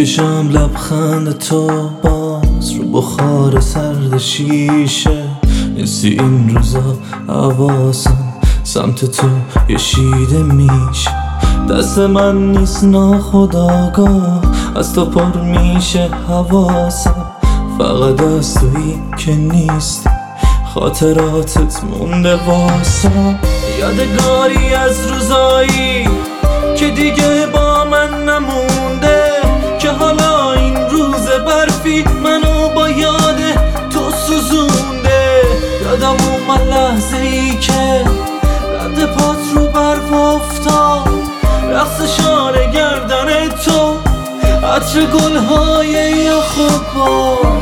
میکشم لبخند تو باز رو بخار سرد شیشه. نیستی این روزا حواسم سمت تو یه شیده میشه. دست من نیست ناخودآگاه از تو پر میشه حواسم. فقط از تویی که نیستی خاطراتت مونده واسم. یادگاری از روزایی که دیگه با من نمونده، که حالا این روز برفی منو با یاد تو سوزونده. یادم اومد لحظه ای که رد پات رو برف افتاد، رقص شانه گردن تو، عطر گلهای یخوبا.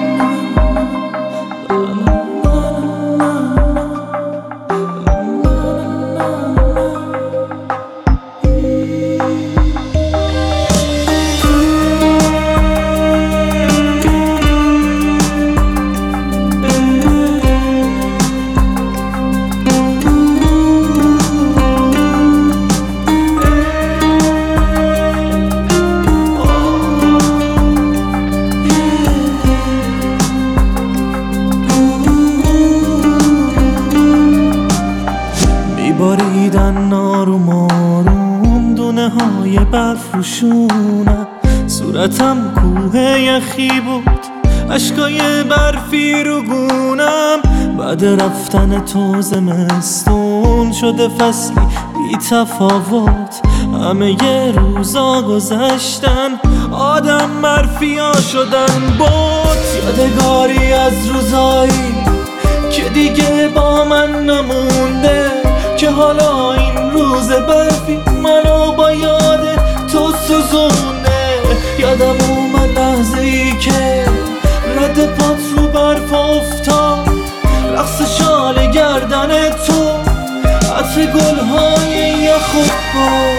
باریدن آروم آروم دونه های برف روشونم. صورتم کوه یخی بود، اشکای برفی رو گونم. بعد رفتن تو زمستون شده فصلی بی تفاوت. همه ی روزا گذشتن، آدم برفیا شدن بود. یادگاری از روزایی که دیگه با من نمونده، که حالا این روز برفی منو با یاد تو سوزونده. یادم اومد لحظه ای که رد پات رو برف افتاد، رقص شال گردن تو، عطر گلهای یخوبا.